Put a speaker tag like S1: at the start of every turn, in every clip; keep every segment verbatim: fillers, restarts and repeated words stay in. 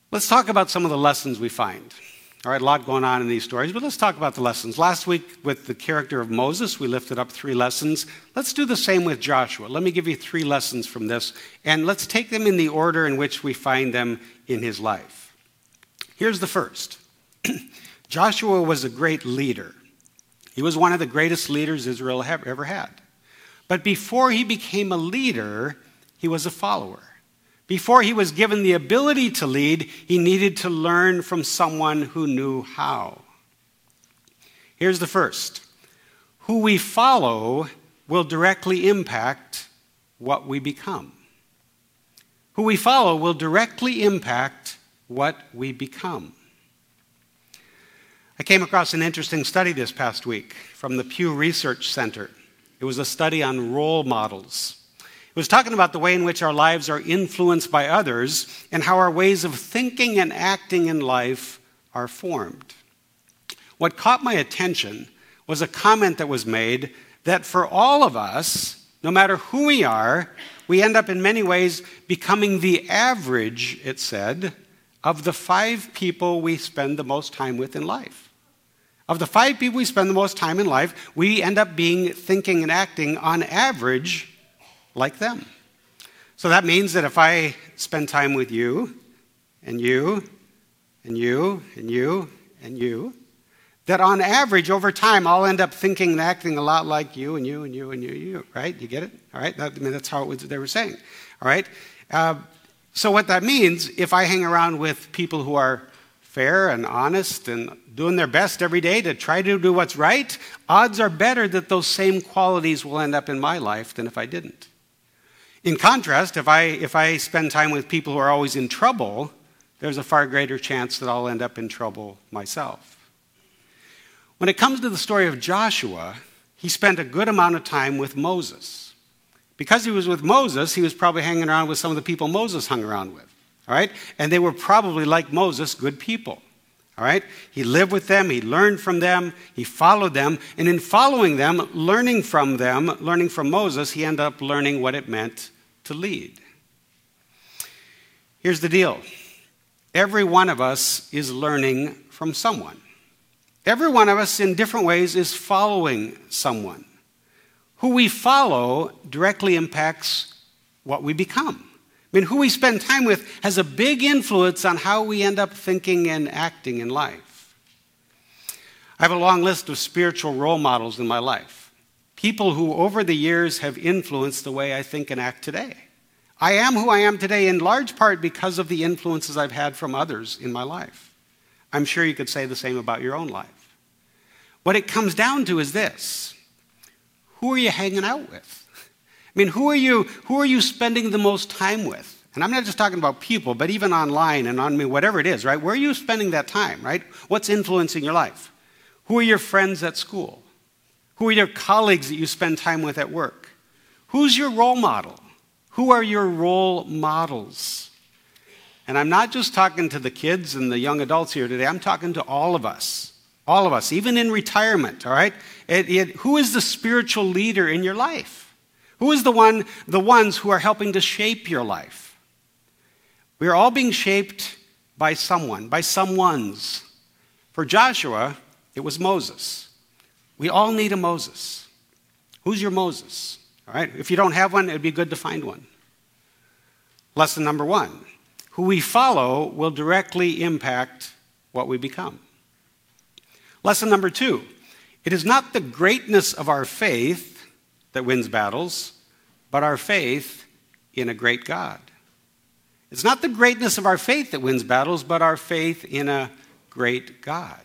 S1: Let's talk about some of the lessons we find. All right, a lot going on in these stories, but let's talk about the lessons. Last week with the character of Moses, we lifted up three lessons. Let's do the same with Joshua. Let me give you three lessons from this, and let's take them in the order in which we find them in his life. Here's the first. Joshua was a great leader. He was one of the greatest leaders Israel have ever had. But before he became a leader, he was a follower. Before he was given the ability to lead, he needed to learn from someone who knew how. Here's the first. Who we follow will directly impact what we become. Who we follow will directly impact what we become. I came across an interesting study this past week from the Pew Research Center. It was a study on role models. It was talking about the way in which our lives are influenced by others and how our ways of thinking and acting in life are formed. What caught my attention was a comment that was made that for all of us, no matter who we are, we end up in many ways becoming the average, it said, of the five people we spend the most time with in life. Of the five people we spend the most time in life, we end up being, thinking, and acting on average like them. So that means that if I spend time with you, and you, and you, and you, and you, that on average, over time, I'll end up thinking and acting a lot like you, and you, and you, and you, and you, right? You get it? All right? That, I mean, that's how it was, they were saying. All right? Uh, so what that means, if I hang around with people who are fair and honest and doing their best every day to try to do what's right, odds are better that those same qualities will end up in my life than if I didn't. In contrast, if I, if I spend time with people who are always in trouble, there's a far greater chance that I'll end up in trouble myself. When it comes to the story of Joshua, he spent a good amount of time with Moses. Because he was with Moses, he was probably hanging around with some of the people Moses hung around with. All right? And they were probably, like Moses, good people. All right? He lived with them, he learned from them, he followed them, and in following them, learning from them, learning from Moses, he ended up learning what it meant to lead. Here's the deal. Every one of us is learning from someone. Every one of us, in different ways, is following someone. Who we follow directly impacts what we become. I mean, who we spend time with has a big influence on how we end up thinking and acting in life. I have a long list of spiritual role models in my life. People who over the years have influenced the way I think and act today. I am who I am today in large part because of the influences I've had from others in my life. I'm sure you could say the same about your own life. What it comes down to is this. Who are you hanging out with? I mean, who are you, who are you spending the most time with? And I'm not just talking about people, but even online and on me, whatever it is, right? Where are you spending that time, right? What's influencing your life? Who are your friends at school? Who are your colleagues that you spend time with at work? Who's your role model? Who are your role models? And I'm not just talking to the kids and the young adults here today. I'm talking to all of us. All of us, even in retirement, all right? It, it, who is the spiritual leader in your life? Who is the one, the ones who are helping to shape your life? We are all being shaped by someone, by someones. For Joshua, it was Moses. We all need a Moses. Who's your Moses? All right? If you don't have one, it'd be good to find one. Lesson number one. Who we follow will directly impact what we become. Lesson number two. It is not the greatness of our faith that wins battles, but our faith in a great God. It's not the greatness of our faith that wins battles, but our faith in a great God.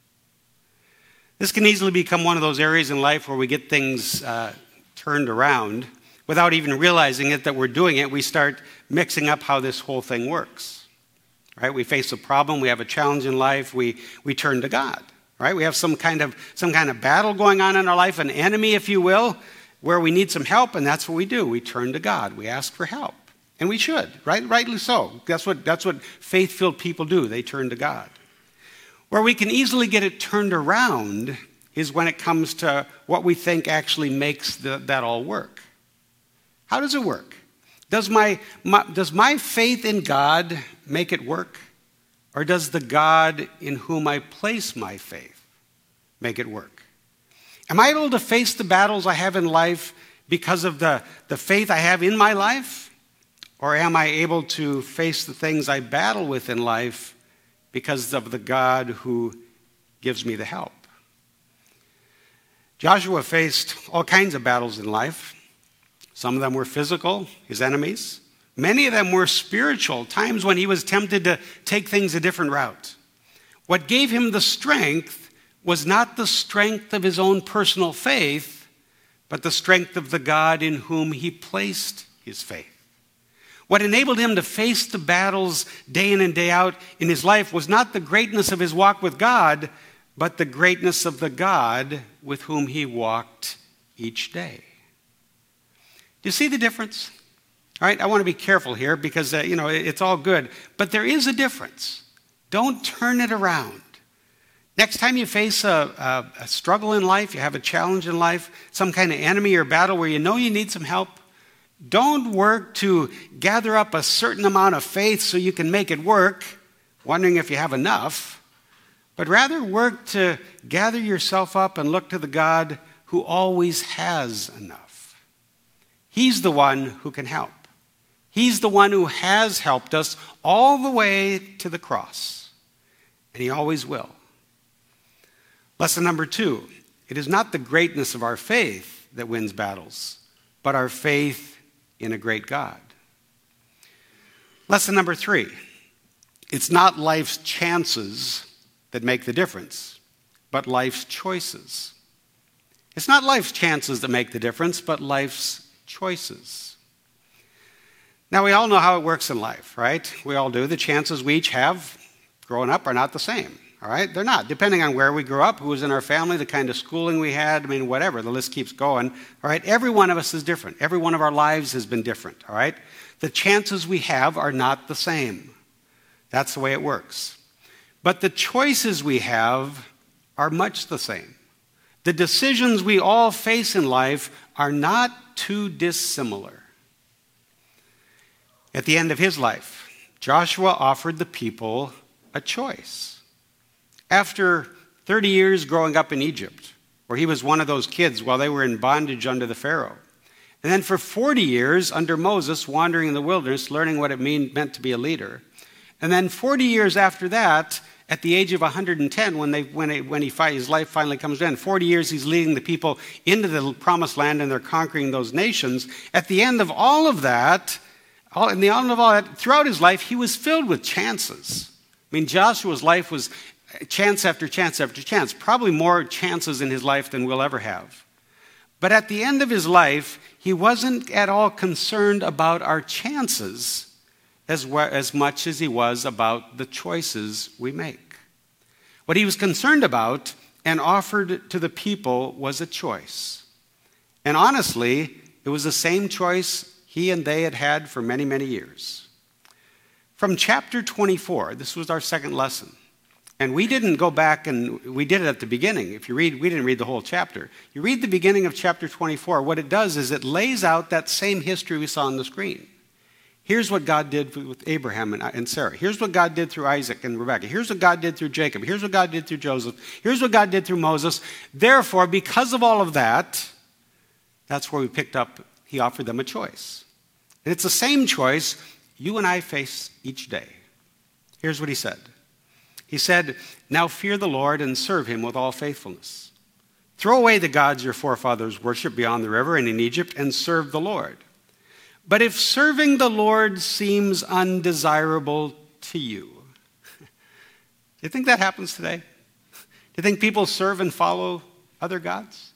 S1: This can easily become one of those areas in life where we get things uh, turned around without even realizing it, that we're doing it. We start mixing up how this whole thing works. Right? We face a problem, we have a challenge in life, we, we turn to God. Right? We have some kind of some kind of battle going on in our life, an enemy, if you will, where we need some help, and that's what we do. We turn to God. We ask for help. And we should, right? Rightly so. That's what, that's what faith-filled people do. They turn to God. Where we can easily get it turned around is when it comes to what we think actually makes the, that all work. How does it work? Does my, my, does my faith in God make it work? Or does the God in whom I place my faith make it work? Am I able to face the battles I have in life because of the, the faith I have in my life? Or am I able to face the things I battle with in life because of the God who gives me the help? Joshua faced all kinds of battles in life. Some of them were physical, his enemies. Many of them were spiritual, times when he was tempted to take things a different route. What gave him the strength was not the strength of his own personal faith, but the strength of the God in whom he placed his faith. What enabled him to face the battles day in and day out in his life was not the greatness of his walk with God, but the greatness of the God with whom he walked each day. Do you see the difference? All right, I want to be careful here because, uh, you know, it's all good. But there is a difference. Don't turn it around. Next time you face a, a, a struggle in life, you have a challenge in life, some kind of enemy or battle where you know you need some help, don't work to gather up a certain amount of faith so you can make it work, wondering if you have enough, but rather work to gather yourself up and look to the God who always has enough. He's the one who can help. He's the one who has helped us all the way to the cross, and he always will. Lesson number two, it is not the greatness of our faith that wins battles, but our faith in a great God. Lesson number three, it's not life's chances that make the difference, but life's choices. It's not life's chances that make the difference, but life's choices. Now, we all know how it works in life, right? We all do. The chances we each have growing up are not the same, all right? They're not. Depending on where we grew up, who was in our family, the kind of schooling we had, I mean, whatever. The list keeps going, all right? Every one of us is different. Every one of our lives has been different, all right? The chances we have are not the same. That's the way it works. But the choices we have are much the same. The decisions we all face in life are not too dissimilar. At the end of his life, Joshua offered the people a choice. After thirty years growing up in Egypt, where he was one of those kids while they were in bondage under the Pharaoh, and then for forty years under Moses, wandering in the wilderness, learning what it mean, meant to be a leader, and then forty years after that, at the age of one hundred ten, when, they, when, it, when he, his life finally comes to an end, forty years he's leading the people into the promised land and they're conquering those nations. At the end of all of that, all, in the end of all that, throughout his life, he was filled with chances. I mean, Joshua's life was chance after chance after chance, probably more chances in his life than we'll ever have. But at the end of his life, he wasn't at all concerned about our chances as, well, as much as he was about the choices we make. What he was concerned about and offered to the people was a choice. And honestly, it was the same choice he and they had had for many, many years. From chapter twenty-four, this was our second lesson. And we didn't go back and we did it at the beginning. If you read, we didn't read the whole chapter. You read the beginning of chapter twenty-four. What it does is it lays out that same history we saw on the screen. Here's what God did with Abraham and Sarah. Here's what God did through Isaac and Rebekah. Here's what God did through Jacob. Here's what God did through Joseph. Here's what God did through Moses. Therefore, because of all of that, that's where we picked up, he offered them a choice. And it's the same choice you and I face each day. Here's what he said. He said, "Now fear the Lord and serve him with all faithfulness. Throw away the gods your forefathers worshiped beyond the river and in Egypt and serve the Lord. But if serving the Lord seems undesirable to you," do you think that happens today? Do you think people serve and follow other gods?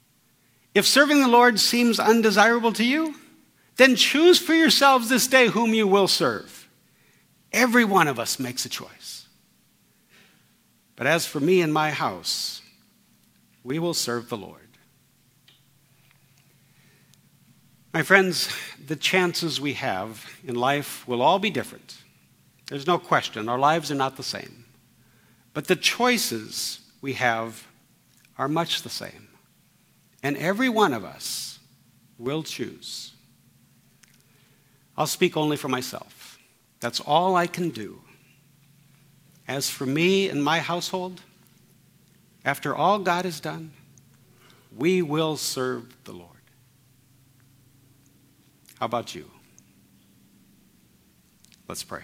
S1: If serving the Lord seems undesirable to you, then choose for yourselves this day whom you will serve. Every one of us makes a choice. But as for me and my house, we will serve the Lord. My friends, the chances we have in life will all be different. There's no question. Our lives are not the same. But the choices we have are much the same. And every one of us will choose. I'll speak only for myself. That's all I can do. As for me and my household, after all God has done, we will serve the Lord. How about you? Let's pray.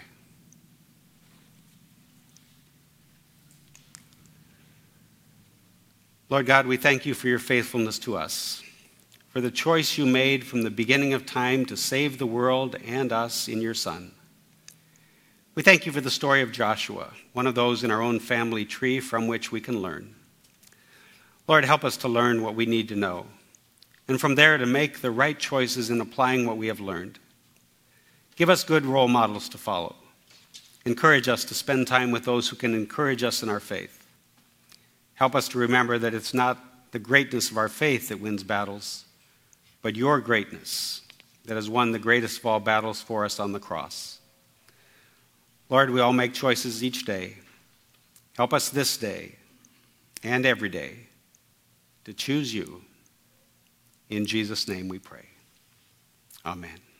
S1: Lord God, we thank you for your faithfulness to us, for the choice you made from the beginning of time to save the world and us in your Son. We thank you for the story of Joshua, one of those in our own family tree from which we can learn. Lord, help us to learn what we need to know, and from there to make the right choices in applying what we have learned. Give us good role models to follow. Encourage us to spend time with those who can encourage us in our faith. Help us to remember that it's not the greatness of our faith that wins battles, but your greatness that has won the greatest of all battles for us on the cross. Lord, we all make choices each day. Help us this day and every day to choose you. In Jesus' name we pray. Amen.